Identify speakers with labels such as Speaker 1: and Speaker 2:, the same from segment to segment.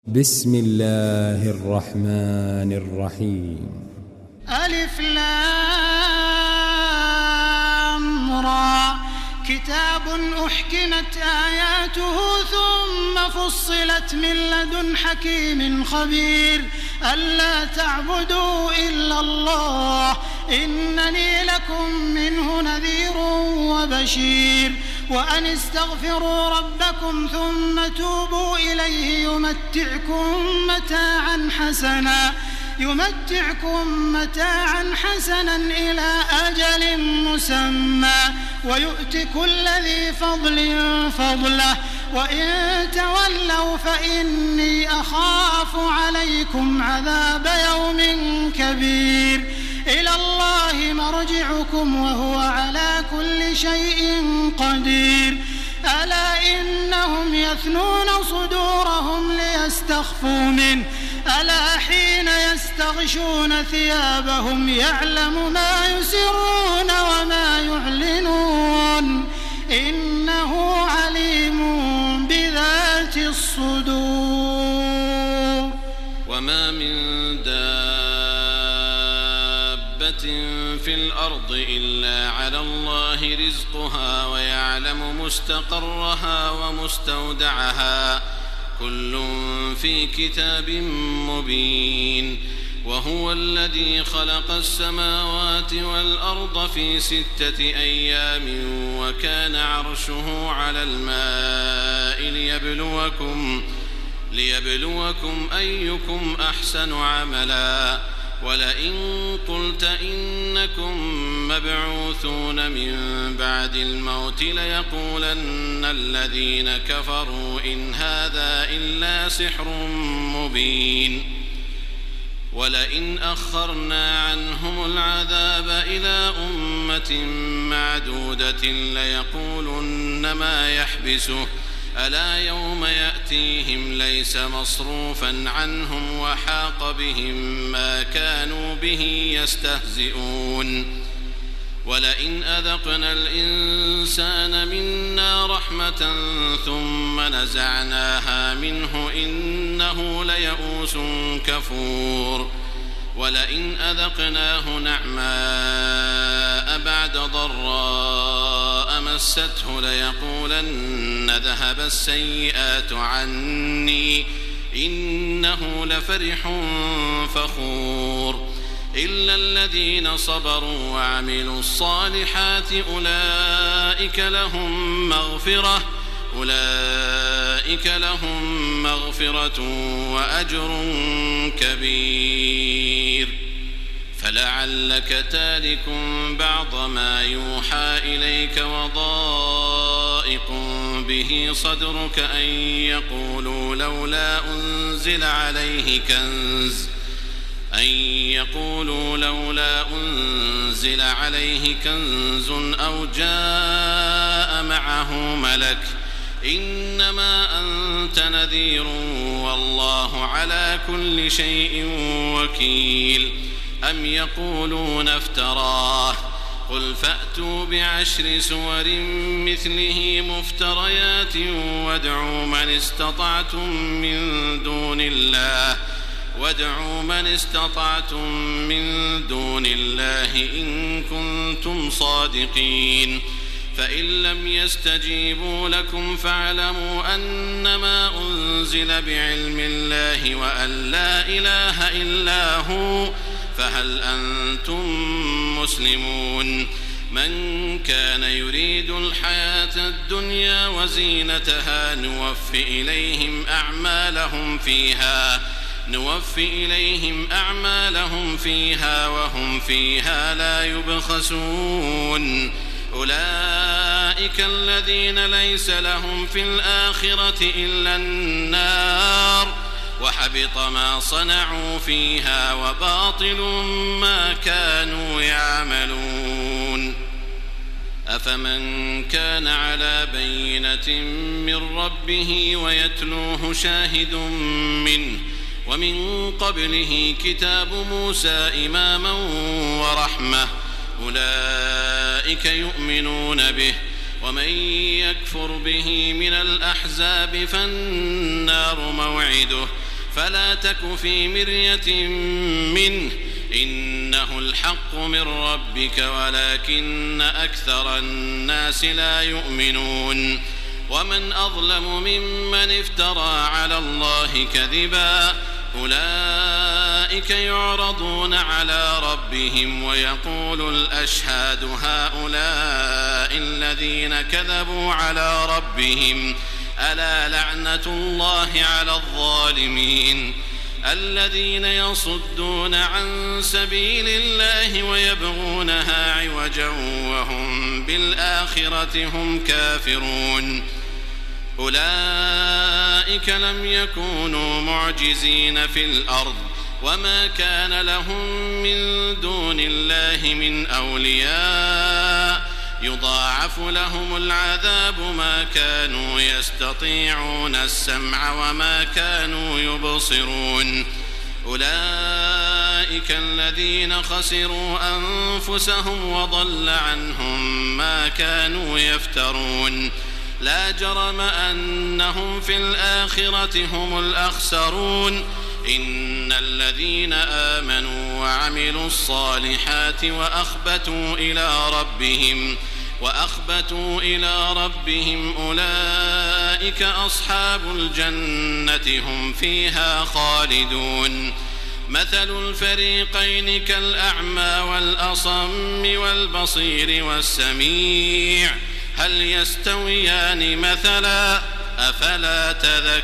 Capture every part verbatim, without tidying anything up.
Speaker 1: بسم الله الرحمن الرحيم.
Speaker 2: ألف لام را كتاب أحكمت آياته ثم فصلت من لدن حكيم خبير ألا تعبدوا إلا الله إنني لكم منه نذير وبشير وأن استغفروا ربكم ثم توبوا إليه يمتعكم متاعا حسنا يمتعكم متاعا حسنا إلى أجل مسمى ويؤت كل ذي فضل فضله وإن تولوا فإني أخاف عليكم عذاب يوم كبير إلى الله مرجعكم وهو على كل شيء قدير ألا إنهم يثنون صدورهم ليستخفوا منه ألا حين يستغشون ثيابهم يعلم ما يسرون وما يعلنون إنه عليم بذات الصدور.
Speaker 3: وما من دابة في الأرض إلا على الله رزقها ويعلم مستقرها ومستودعها كل في كتاب مبين. وهو الذي خلق السماوات والأرض في ستة أيام وكان عرشه على الماء ليبلوكم, ليبلوكم أيكم أحسن عملا ولئن قلت إنكم مبعوثون من بعد الموت ليقولن الذين كفروا إن هذا إلا سحر مبين. ولئن أخرنا عنهم العذاب إلى أمة معدودة ليقولن ما يحبسه ألا يوم يأتيهم ليس مصروفا عنهم وحاق بهم ما كانوا به يستهزئون. ولئن أذقنا الإنسان منا رحمة ثم نزعناها منه إنه ليئوس كفور. ولئن أذقناه نعماء بعد ضراء مسته ليقولن ذهب السيئات عني إنه لفرح فخور. إلا الذين صبروا وعملوا الصالحات أولئك لهم مغفرة أولئك لهم مغفرة وأجر كبير. فلعلك تارك بعض ما يوحى إليك وضائق به صدرك أن يقولوا لولا أنزل عليه كنز أن يقولوا لولا أنزل عليه كنز أو جاء معه ملك إنما أنت نذير والله على كل شيء وكيل. أم يقولون افتراه قل فأتوا بعشر سور مثله مفتريات وادعوا من استطعتم من دون الله وادعوا من استطعتم من دون الله إن كنتم صادقين. فإن لم يستجيبوا لكم فاعلموا أنما أنزل بعلم الله وأن لا إله إلا هو فهل أنتم مسلمون. من كان يريد الحياة الدنيا وزينتها نوفي إليهم أعمالهم فيها نوفي إليهم أعمالهم فيها وهم فيها لا يبخسون. أولئك الذين ليس لهم في الآخرة إلا النار وحبط ما صنعوا فيها وباطل ما كانوا يعملون. أفمن كان على بينة من ربه ويتلوه شاهد منه ومن قبله كتاب موسى إماما ورحمة أولئك يؤمنون به ومن يكفر به من الأحزاب فالنار موعده فلا تك في مرية منه إنه الحق من ربك ولكن أكثر الناس لا يؤمنون ومن أظلم ممن افترى على الله كذبا أولئك يعرضون على ربهم ويقول الأشهاد هؤلاء الذين كذبوا على ربهم ألا لعنة الله على الظالمين الذين يصدون عن سبيل الله ويبغونها عوجا وهم بالآخرة هم كافرون أولئك لم يكونوا معجزين في الأرض وما كان لهم من دون الله من أولياء يضاعف لهم العذاب ما كانوا يستطيعون السمع وما كانوا يبصرون أولئك الذين خسروا أنفسهم وضل عنهم ما كانوا يفترون لا جرم أنهم في الآخرة هم الأخسرون إن الذين آمنوا وعملوا الصالحات وأخبتوا إلى ربهم وأخبتوا إلى ربهم أولئك أصحاب الجنة هم فيها خالدون مثل الفريقين كالأعمى والأصم والبصير والسميع هل يستويان مثلا أفلا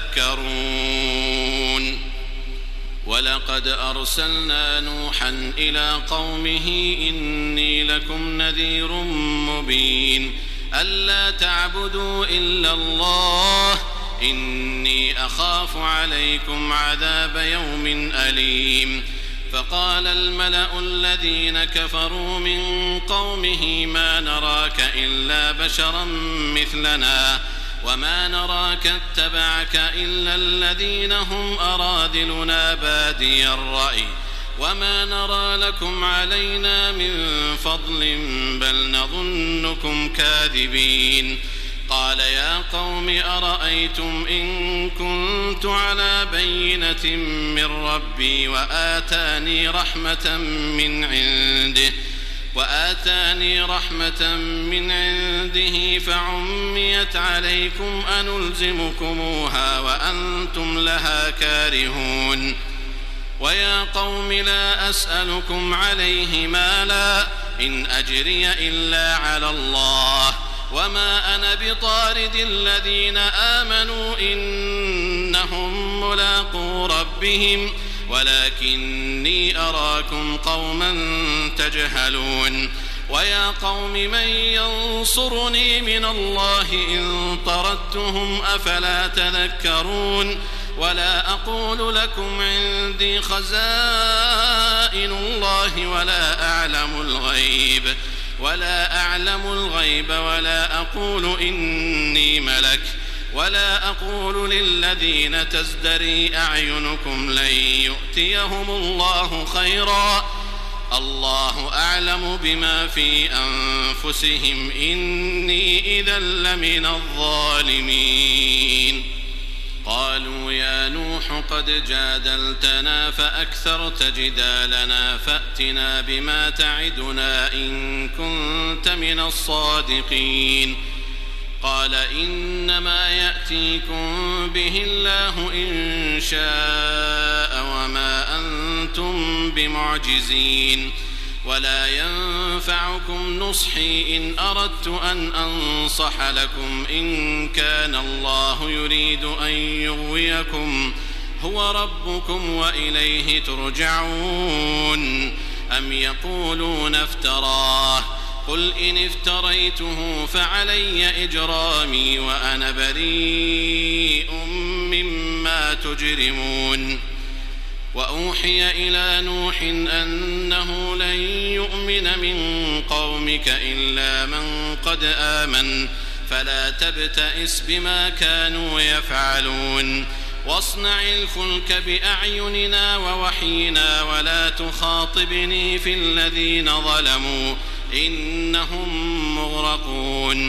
Speaker 3: تذكرون ولقد أرسلنا نوحا إلى قومه إني لكم نذير مبين ألا تعبدوا إلا الله إني أخاف عليكم عذاب يوم أليم فقال الملأ الذين كفروا من قومه ما نراك إلا بشرا مثلنا وما نراك اتبعك إلا الذين هم أراذلنا بادي الرأي وما نرى لكم علينا من فضل بل نظنكم كاذبين قال يا قوم أرأيتم إن كنت على بينة من ربي وآتاني رحمة من عنده وآتاني رحمة من عنده فعميت عليكم أنلزمكموها وأنتم لها كارهون ويا قوم لا أسألكم عليه مالا إن أجري إلا على الله وما أنا بطارد الذين آمنوا إنهم ملاقو ربهم ولكني أراكم قوما تجهلون ويا قوم من ينصرني من الله إن طردتهم أفلا تذكرون ولا أقول لكم عندي خزائن الله ولا أعلم الغيب ولا أعلم الغيب ولا أقول إني ملك ولا أقول للذين تزدري أعينكم لن يؤتيهم الله خيرا الله أعلم بما في أنفسهم إني إذا لمن الظالمين قالوا يا نوح قد جادلتنا فأكثرت جدالنا فأتنا بما تعدنا إن كنت من الصادقين قال إنما يأتيكم به الله إن شاء وما أنتم بمعجزين ولا ينفعكم نصحي إن أردت أن أنصح لكم إن كان الله يريد أن يغويكم هو ربكم وإليه ترجعون أم يقولون افتراه قل إن افتريته فعلي إجرامي وأنا بريء مما تجرمون وأوحي إلى نوح أنه لن يؤمن من قومك إلا من قد آمن فلا تبتئس بما كانوا يفعلون واصنع الفلك بأعيننا ووحينا ولا تخاطبني في الذين ظلموا إنهم مغرقون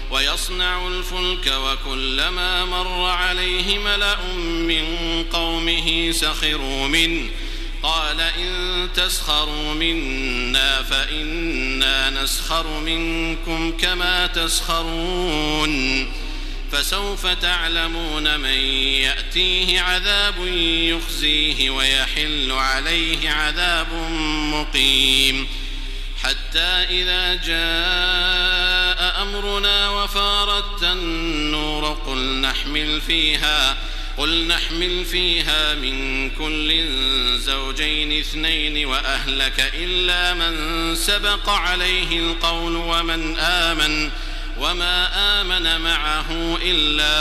Speaker 3: ويصنع الفلك وكلما مر عليه ملأ من قومه سخروا منه قال إن تسخروا منا فإنا نسخر منكم كما تسخرون فسوف تعلمون من يأتيه عذاب يخزيه ويحل عليه عذاب مقيم حتى إذا جاء أمرنا وفارت النور قل نحمل فيها قل نحمل فيها من كل زوجين اثنين وأهلك إلا من سبق عليه القول ومن آمن وما آمن معه إلا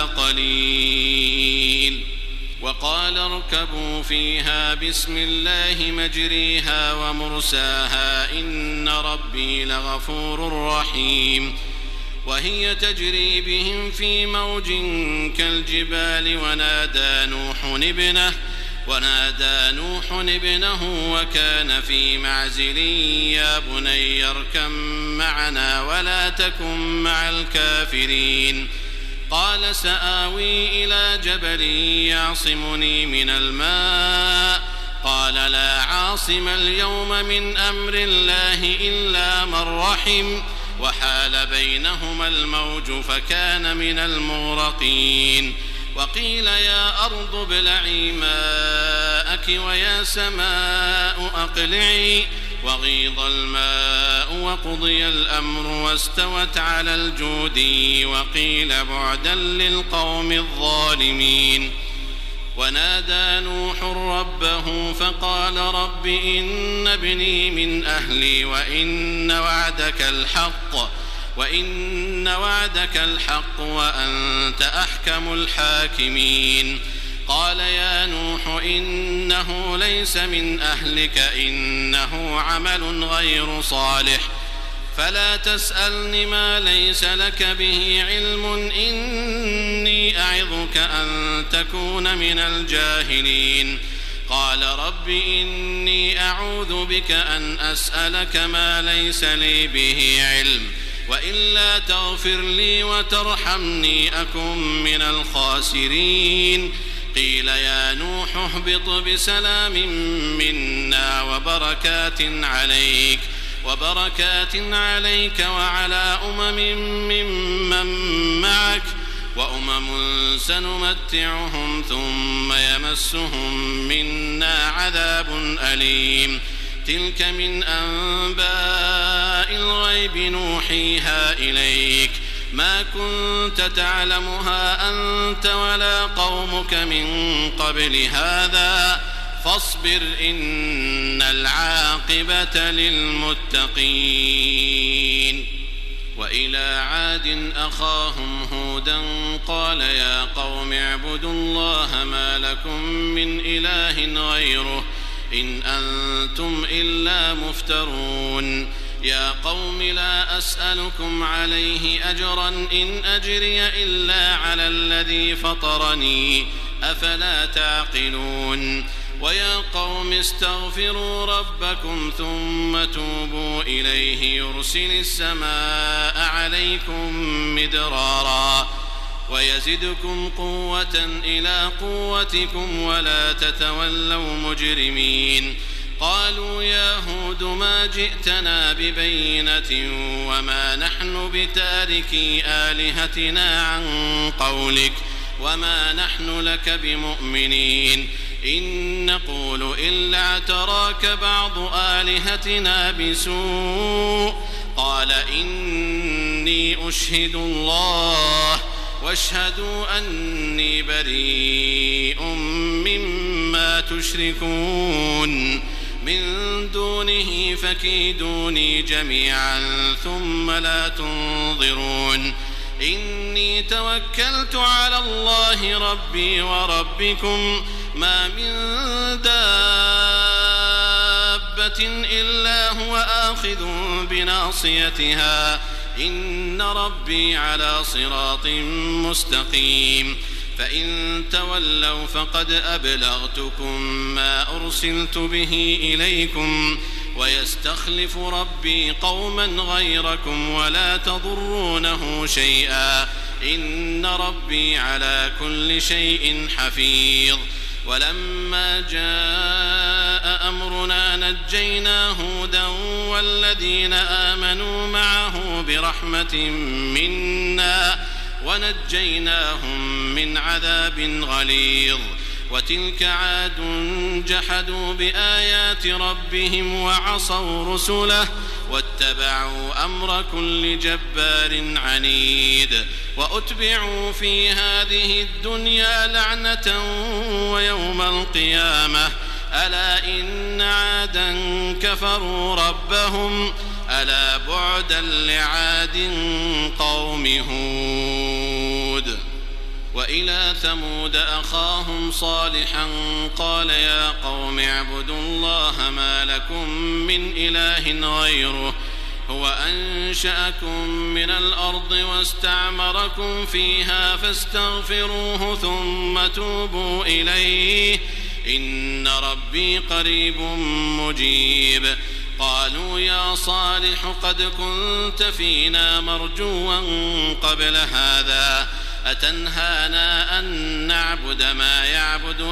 Speaker 3: قليل وقال اركبوا فيها بسم الله مجريها ومرساها إن ربي لغفور رحيم وهي تجري بهم في موج كالجبال ونادى نوح ابنه ونادى نوح ابنه وكان في معزل يا بني اركب معنا ولا تكن مع الكافرين قال سآوي إلى جبل يعصمني من الماء قال لا عاصم اليوم من أمر الله إلا من رحم وحال بينهما الموج فكان من المغرقين وقيل يا أرض ابلعي ماءك ويا سماء أقلعي وغيض الماء وقضي الأمر واستوت على الجودي وقيل بعدا للقوم الظالمين ونادى نوح ربه فقال رب إن ابني من أهلي وإن وعدك الحق وإن وعدك الحق وأنت أحكم الحاكمين قال يا نوح إنه ليس من أهلك إنه عمل غير صالح فلا تسألني ما ليس لك به علم إني أعظك أن تكون من الجاهلين قال رب إني أعوذ بك أن أسألك ما ليس لي به علم وإلا تغفر لي وترحمني أكن من الخاسرين قيل يا نوح اهبط بسلام منا وبركات عليك وبركات عليك وعلى أمم ممن معك وأمم سنمتعهم ثم يمسهم منا عذاب أليم تلك من أنباء الغيب نوحيها إليك ما كنت تعلمها أنت ولا قومك من قبل هذا فاصبر إن العاقبة للمتقين وإلى عاد أخاهم هودا قال يا قوم اعبدوا الله ما لكم من إله غيره إن أنتم إلا مفترون يا قوم لا أسألكم عليه أجرا إن أجري إلا على الذي فطرني أفلا تعقلون ويا قوم استغفروا ربكم ثم توبوا إليه يرسل السماء عليكم مدرارا ويزدكم قوة إلى قوتكم ولا تتولوا مجرمين قالوا يا هود ما جئتنا ببينة وما نحن بتاركي آلهتنا عن قولك وما نحن لك بمؤمنين إن نقول إلا اعتراك بعض آلهتنا بسوء قال إني أشهد الله واشهدوا أني بريء مما تشركون من دونه فكيدوني جميعا ثم لا تنظرون إني توكلت على الله ربي وربكم ما من دابة إلا هو آخذ بناصيتها إن ربي على صراط مستقيم فإن تولوا فقد أبلغتكم ما أرسلت به إليكم ويستخلف ربي قوما غيركم ولا تضرونه شيئا إن ربي على كل شيء حفيظ. ولما جاء أمرنا نجينا هودا والذين آمنوا معه برحمة منا ونجيناهم من عذاب غليظ. وتلك عاد جحدوا بآيات ربهم وعصوا رسله واتبعوا أمر كل جبار عنيد. وأتبعوا في هذه الدنيا لعنة ويوم القيامة ألا إن عادا كفروا ربهم ألا بعدا لعاد قوم هود. وإلى ثمود أخاهم صالحا قال يا قوم اعبدوا الله ما لكم من إله غيره هو أنشأكم من الأرض واستعمركم فيها فاستغفروه ثم توبوا إليه إن ربي قريب مجيب. قالوا يا صالح قد كنت فينا مرجوا قبل هذا أتنهانا أن نعبد ما يعبد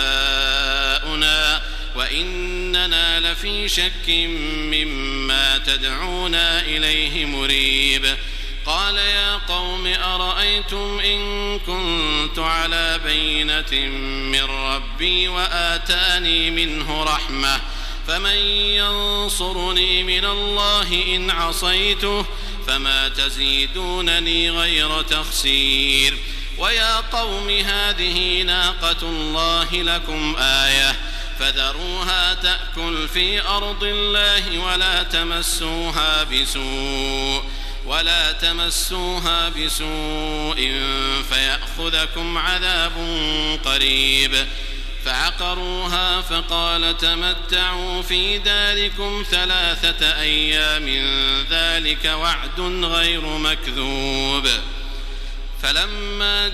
Speaker 3: آباؤنا وإننا لفي شك مما تدعونا إليه مريب. قال يا قوم أرأيتم إن كنت على بينة من ربي وآتاني منه رحمة فمن ينصرني من الله إن عصيته فما تزيدونني غير تخسير. ويا قوم هذه ناقة الله لكم آية فذروها تأكل في أرض الله ولا تمسوها بسوء ولا تمسوها بسوء فيأخذكم عذاب قريب. فعقروها فقال تمتعوا في داركم ثلاثة أيام ذلك وعد غير مكذوب. فلما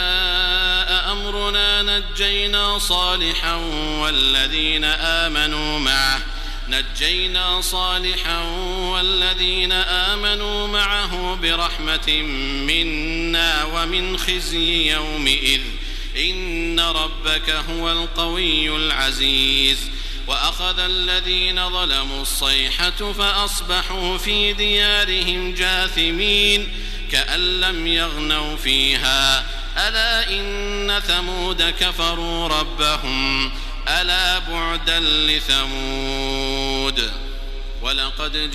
Speaker 3: جاء أمرنا نجينا صالحا والذين آمنوا معه نجينا صالحا والذين آمنوا معه برحمة منا ومن خزي يومئذ إن ربك هو القوي العزيز. وأخذ الذين ظلموا الصيحة فأصبحوا في ديارهم جاثمين كأن لم يغنوا فيها ألا إن ثمود كفروا ربهم ألا بعدا لثمود. ولقد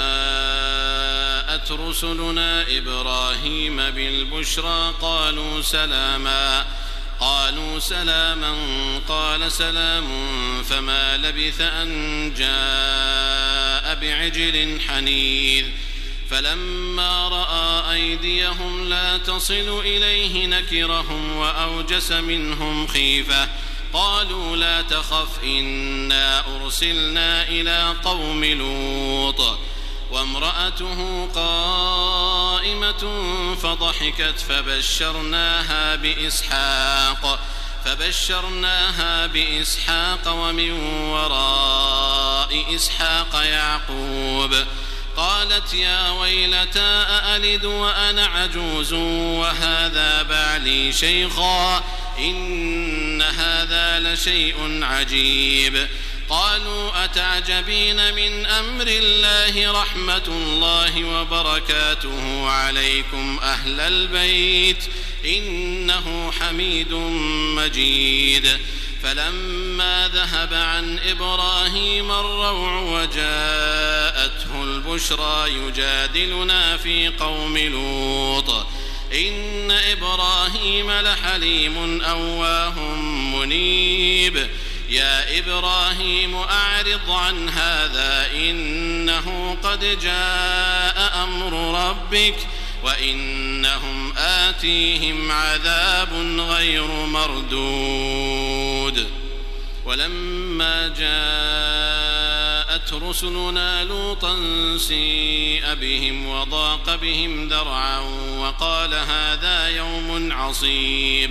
Speaker 3: جاءت رسلنا إبراهيم بالبشرى قالوا سلاما قالوا سلاما قال سلام فما لبث أن جاء بعجل حنيذ. فلما رأى أيديهم لا تصل إليه نكرهم وأوجس منهم خيفة قالوا لا تخف إنا أرسلنا إلى قوم لوط. وامرأته قائمة فضحكت فبشرناها بإسحاق فبشرناها بإسحاق ومن وراء إسحاق يعقوب. قالت يا ويلتى أألد وأنا عجوز وهذا بعلي شيخا إن هذا لشيء عجيب. قالوا أتعجبين من أمر الله رحمة الله وبركاته عليكم أهل البيت إنه حميد مجيد. فلما ذهب عن إبراهيم الروع وجاءته البشرى يجادلنا في قوم لوط إن إبراهيم لحليم أواه منيب. يا إبراهيم أعرض عن هذا إنه قد جاء أمر ربك وإنهم آتيهم عذاب غير مردود. ولما جاءت كذبت رسلنا لوطا سيء بهم وضاق بهم ذرعا وقال هذا يوم عصيب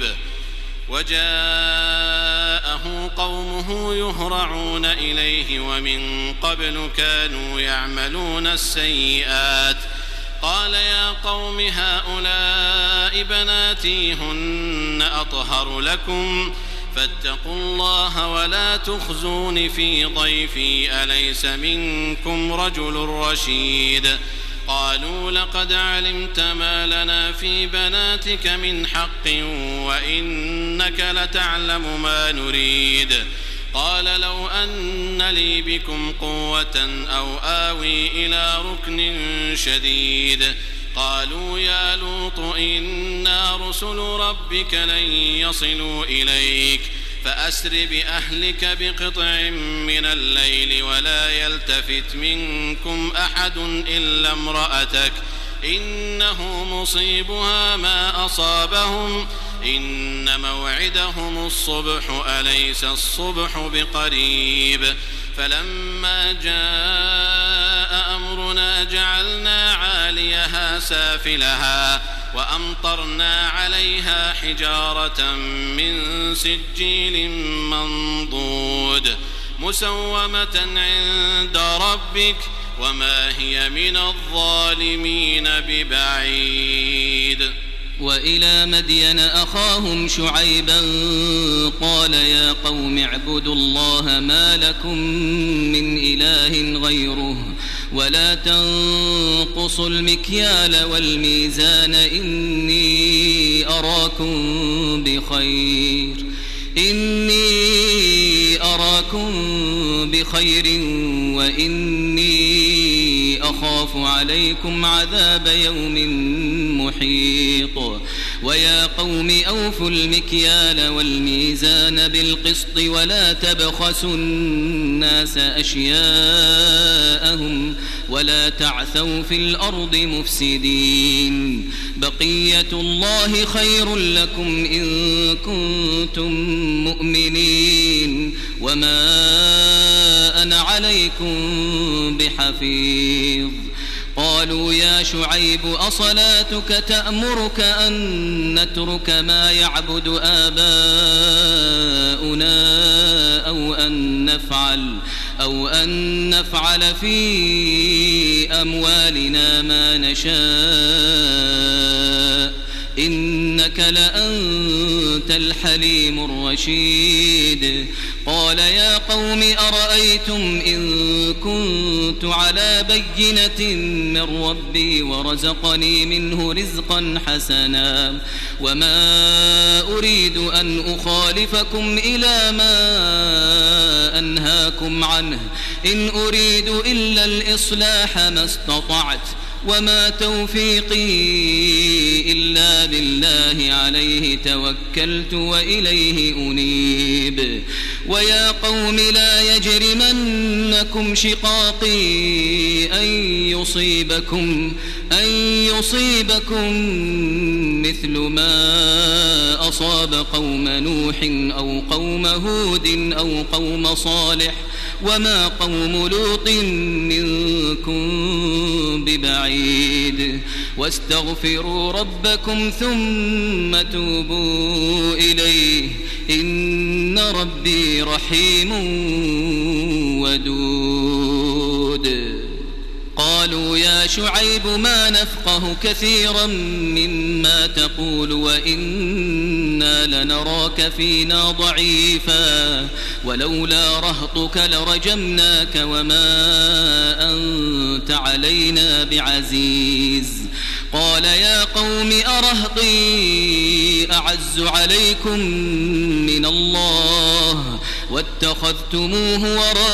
Speaker 3: وجاءه قومه يهرعون إليه ومن قبل كانوا يعملون السيئات قال يا قوم هؤلاء بناتي هن أطهر لكم فاتقوا الله ولا تخزون في ضيفي أليس منكم رجل رشيد قالوا لقد علمت ما لنا في بناتك من حق وإنك لتعلم ما نريد قال لو أن لي بكم قوة أو آوي إلى ركن شديد قالوا يا لوط إنا رسل ربك لن يصلوا إليك فأسر بأهلك بقطع من الليل ولا يلتفت منكم أحد إلا امرأتك إنه مصيبها ما أصابهم إن موعدهم الصبح أليس الصبح بقريب فلما جاء أمرنا جعلنا عاليها سافلها وأمطرنا عليها حجارة من سجيل منضود مسومة عند ربك وما هي من الظالمين ببعيد.
Speaker 4: وإلى مدين أخاهم شعيبا قال يا قوم اعبدوا الله ما لكم من إله غيره ولا تنقصوا المكيال والميزان إني أراكم بخير إني أراكم بخير وإني أخاف عليكم عذاب يوم محيط. ويا قوم أوفوا المكيال والميزان بالقسط ولا تبخسوا الناس أشياءهم ولا تعثوا في الأرض مفسدين بقية الله خير لكم إن كنتم مؤمنين وما أنا عليكم بحفيظ. قالوا يا شعيب أصلاتك تأمرك أن نترك ما يعبد آباؤنا أو أن نفعل أو أن نفعل في أموالنا ما نشاء إنك لأنت الحليم الرشيد. قال يا قوم أرأيتم إن كنت على بينة من ربي ورزقني منه رزقا حسنا وما أريد أن أخالفكم إلى ما أنهاكم عنه إن أريد إلا الإصلاح ما استطعت وما توفيقي إلا بالله عليه توكلت وإليه أنيب. ويا قوم لا يجرمنكم شقاقي أن يصيبكم أن يصيبكم مثل ما أصاب قوم نوح أو قوم هود أو قوم صالح وما قوم لوط منكم ببعيد. واستغفروا ربكم ثم توبوا إليه إن ربي رحيم ودود. قالوا يا شعيب ما نفقه كثيرا مما تقول وإنا لنراك فينا ضعيفا ولولا رهطك لرجمناك وما أنت علينا بعزيز. قال يا قوم أرهطي أعز عليكم من الله واتخذتموه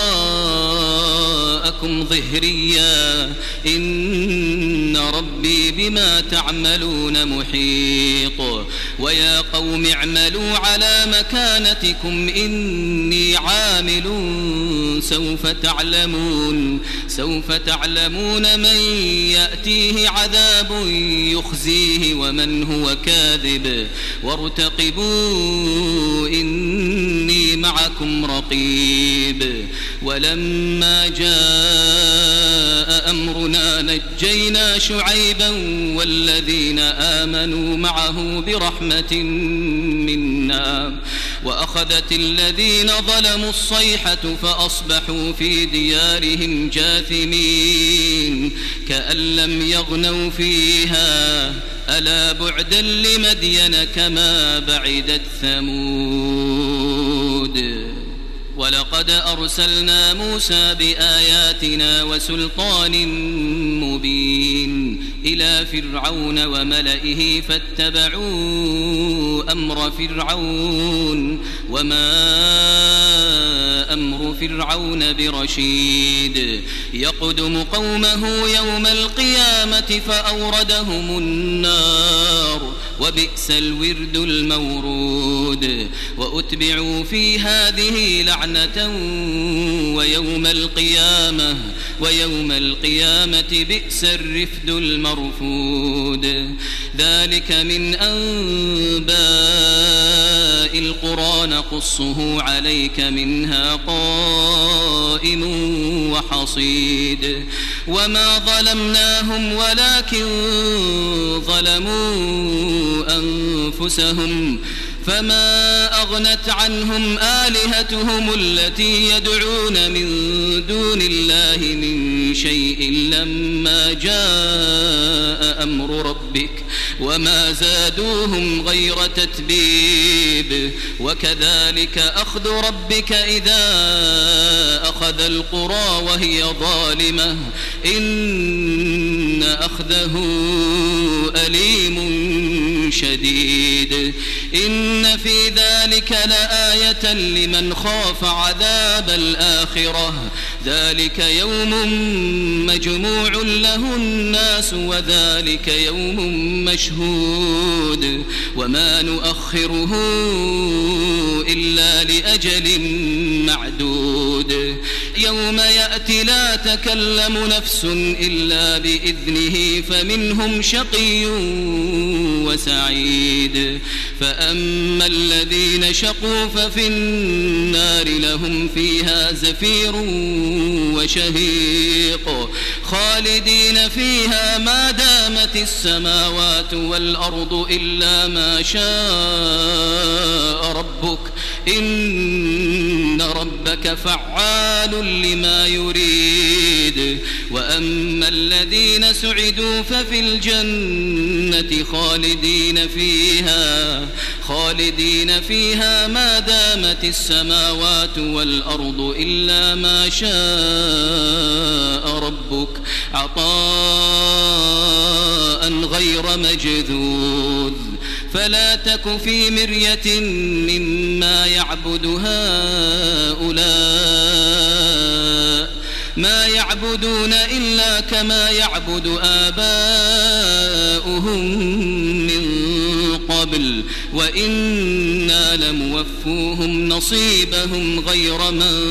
Speaker 4: وراءكم ظهريا إن ربي بما تعملون محيط. ويا قوم اعملوا على مكانتكم إني عامل سوف تعلمون سوف تعلمون من يأتيه عذاب يخزيه ومن هو كاذب وارتقبوا إني معكم رقيب ولما جاء أمرنا نجينا شعيبا والذين آمنوا معه برحمة منا وأخذت الذين ظلموا الصيحة فأصبحوا في ديارهم جاثمين كأن لم يغنوا فيها ألا بعدا لمدين كما بعدت ثمود ولقد أرسلنا موسى بآياتنا وسلطان مبين إلى فرعون وملئه فاتبعوا أمر فرعون وما أمر فرعون برشيد يقدم قومه يوم القيامة فأوردهم النار وبئس الورد المورود وأتبعوا في هذه لعنة ويوم القيامة ويوم القيامة بئس الرفد المرفود ذلك من أنباء القرى نقصه عليك منها قائم وحصيد وما ظلمناهم ولكن ظلموا أنفسهم فما أغنت عنهم آلهتهم التي يدعون من دون الله من شيء لما جاء أمر ربك وما زادوهم غير تتبيب وكذلك أخذ ربك إذا أخذ القرى وهي ظالمة إن أخذه أليم شديد إن في ذلك لآية لمن خاف عذاب الآخرة ذلك يوم مجموع له الناس وذلك يوم مشهود وما نؤخره إلا لأجل معدود يوم يأتي لا تكلم نفس إلا بإذنه فمنهم شقي وسعيد فأما الذين شقوا ففي النار لهم فيها زفير وشهيق خالدين فيها ما دامت السماوات والأرض إلا ما شاء ربك إن ربك فعال لما يريد وأما الذين سعدوا ففي الجنة خالدين فيها خالدين فيها ما دامت السماوات والأرض إلا ما شاء ربك عطاء غير مجذوذ فلا تك في مرية مما يعبد هؤلاء ما يعبدون إلا كما يعبد آباؤهم من قبل وإنا لموفوهم نصيبهم غير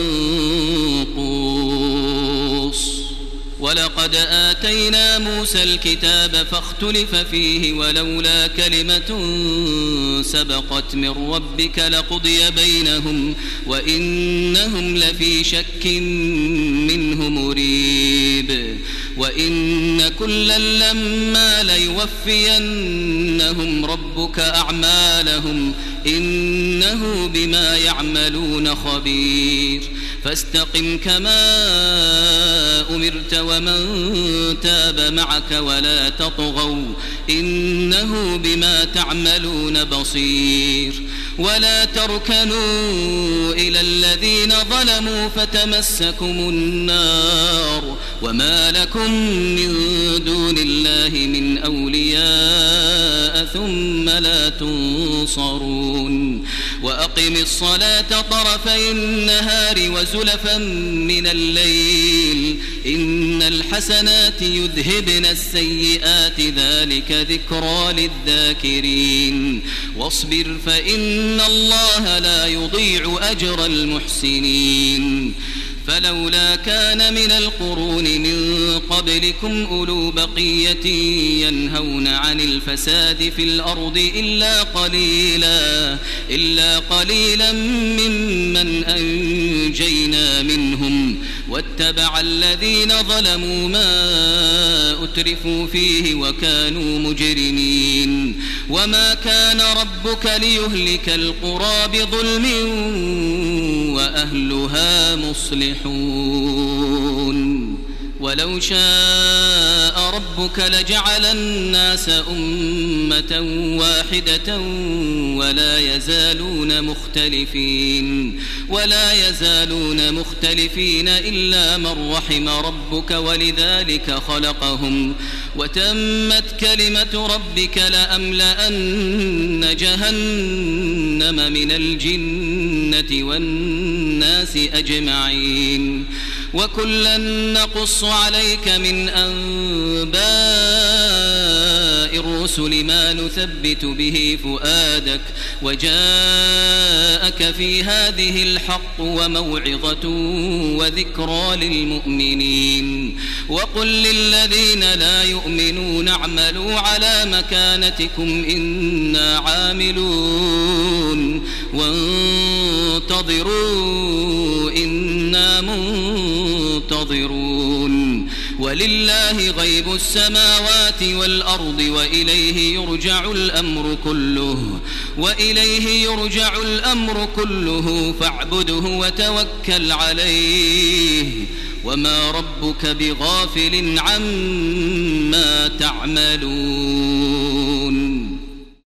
Speaker 4: منقوص ولقد آتينا موسى الكتاب فاختلف فيه ولولا كلمة سبقت من ربك لقضي بينهم وإنهم لفي شك منه مريب وإن كلا لما ليوفينهم ربك أعمالهم إنه بما يعملون خبير فاستقم كما أمرت ومن تاب معك ولا تطغوا إنه بما تعملون بصير ولا تركنوا إلى الذين ظلموا فتمسكم النار وما لكم من دون الله من أولياء ثم لا تنصرون وأقم الصلاة طرفي النهار وزلفا من الليل إن الحسنات يذهبن السيئات ذلك ذكرى للذاكرين واصبر فإن الله لا يضيع أجر المحسنين فلولا كان من القرون من قبلكم أولو بقية ينهون عن الفساد في الأرض إلا قليلا إلا قليلا ممن أنجينا منهم واتبع الذين ظلموا ما أترفوا فيه وكانوا مجرمين وما كان ربك ليهلك القرى بظلم وأهلها مصلحون ولو شاء ربك لجعل الناس أمة واحدة ولا يزالون مختلفين ولا يزالون مختلفين إلا من رحم ربك ولذلك خلقهم وتمت كلمة ربك لأملأن جهنم من الجنة والناس أجمعين وكلا نقص عليك من أنباء الرسل ما نثبت به فؤادك وجاءك في هذه الحق وموعظة وذكرى للمؤمنين وقل للذين لا يؤمنون اعملوا على مكانتكم إنا عاملون وانتظروا إنا منتظرون ولله غيب السماوات والأرض وإليه يرجع الأمر كله وإليه يرجع الأمر كله فاعبده وتوكل عليه وما ربك بغافل عما تعملون.